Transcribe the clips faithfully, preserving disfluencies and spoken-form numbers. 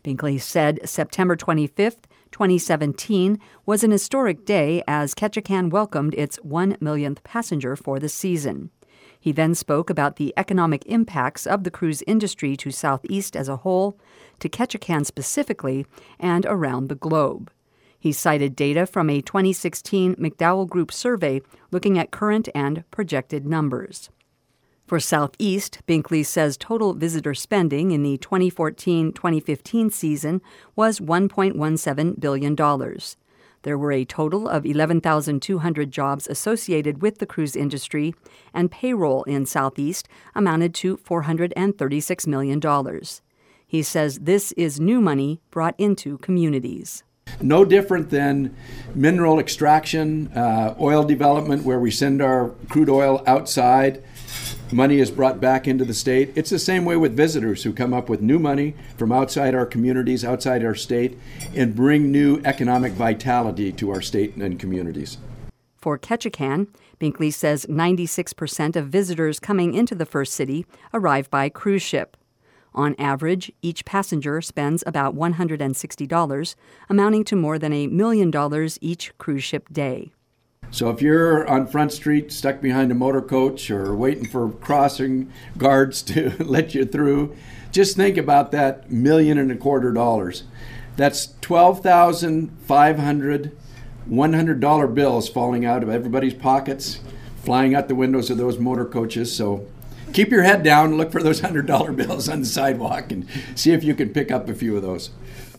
Binkley said September twenty-fifth, twenty seventeen was an historic day as Ketchikan welcomed its one millionth passenger for the season. He then spoke about the economic impacts of the cruise industry to Southeast as a whole, to Ketchikan specifically, and around the globe. He cited data from a twenty sixteen McDowell Group survey looking at current and projected numbers. For Southeast, Binkley says total visitor spending in the twenty fourteen twenty fifteen season was one point one seven billion dollars. There were a total of eleven thousand two hundred jobs associated with the cruise industry, and payroll in Southeast amounted to four hundred thirty-six million dollars. He says this is new money brought into communities. No different than mineral extraction, uh, oil development, where we send our crude oil outside. Money is brought back into the state. It's the same way with visitors who come up with new money from outside our communities, outside our state, and bring new economic vitality to our state and communities. For Ketchikan, Binkley says ninety-six percent of visitors coming into the first city arrive by cruise ship. On average, each passenger spends about one hundred sixty dollars, amounting to more than a million dollars each cruise ship day. So if you're on Front Street stuck behind a motor coach or waiting for crossing guards to let you through, just think about that million and a quarter dollars. That's twelve thousand five hundred one hundred dollar bills falling out of everybody's pockets, flying out the windows of those motor coaches. So keep your head down and look for those one hundred dollar bills on the sidewalk and see if you can pick up a few of those.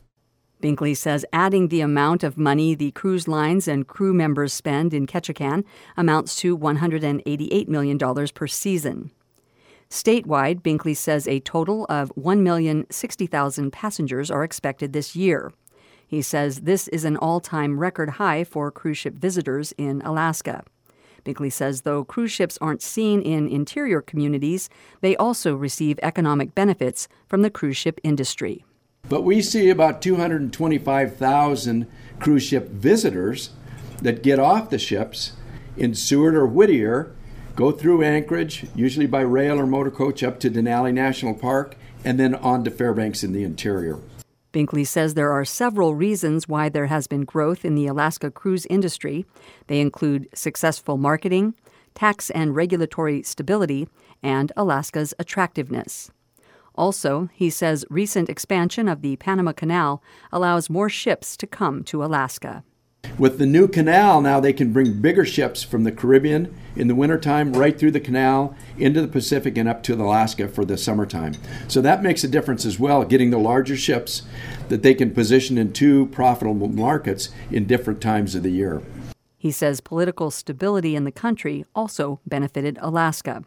Binkley says adding the amount of money the cruise lines and crew members spend in Ketchikan amounts to one hundred eighty-eight million dollars per season. Statewide, Binkley says a total of one million sixty thousand passengers are expected this year. He says this is an all-time record high for cruise ship visitors in Alaska. Binkley says though cruise ships aren't seen in interior communities, they also receive economic benefits from the cruise ship industry. But we see about two hundred twenty-five thousand cruise ship visitors that get off the ships in Seward or Whittier, go through Anchorage, usually by rail or motor coach up to Denali National Park, and then on to Fairbanks in the interior. Binkley says there are several reasons why there has been growth in the Alaska cruise industry. They include successful marketing, tax and regulatory stability, and Alaska's attractiveness. Also, he says recent expansion of the Panama Canal allows more ships to come to Alaska. With the new canal, now they can bring bigger ships from the Caribbean in the wintertime right through the canal into the Pacific and up to Alaska for the summertime. So that makes a difference as well, getting the larger ships that they can position in two profitable markets in different times of the year. He says political stability in the country also benefited Alaska.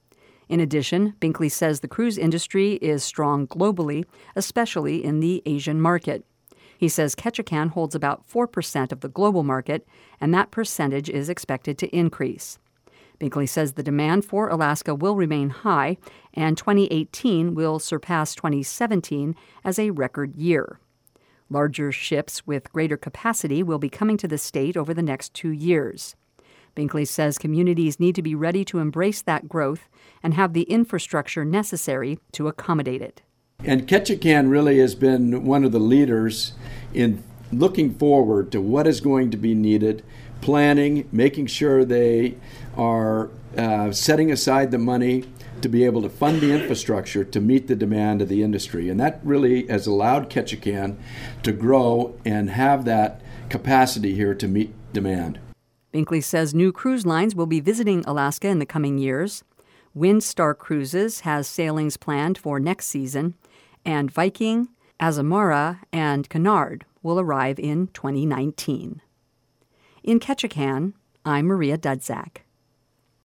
In addition, Binkley says the cruise industry is strong globally, especially in the Asian market. He says Ketchikan holds about four percent of the global market, and that percentage is expected to increase. Binkley says the demand for Alaska will remain high, and twenty eighteen will surpass twenty seventeen as a record year. Larger ships with greater capacity will be coming to the state over the next two years. Binkley says communities need to be ready to embrace that growth and have the infrastructure necessary to accommodate it. And Ketchikan really has been one of the leaders in looking forward to what is going to be needed, planning, making sure they are uh, setting aside the money to be able to fund the infrastructure to meet the demand of the industry. And that really has allowed Ketchikan to grow and have that capacity here to meet demand. Binkley says new cruise lines will be visiting Alaska in the coming years. Windstar Cruises has sailings planned for next season, and Viking, Azamara, and Cunard will arrive in twenty nineteen. In Ketchikan, I'm Maria Dudzak.